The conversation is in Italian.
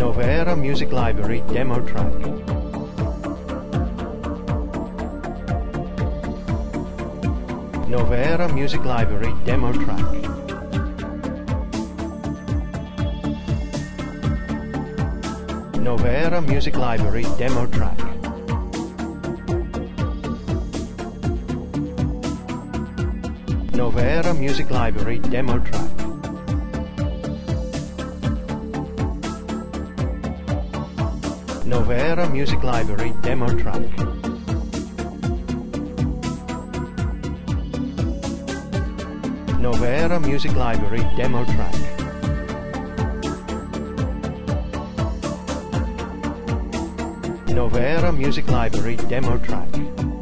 Novara Music Library demo track. Novara Music Library demo track. Novara Music Library demo track. Novara Music Library demo track. Novara Music Library demo track. Novara Music Library demo track. Novara Music Library demo track.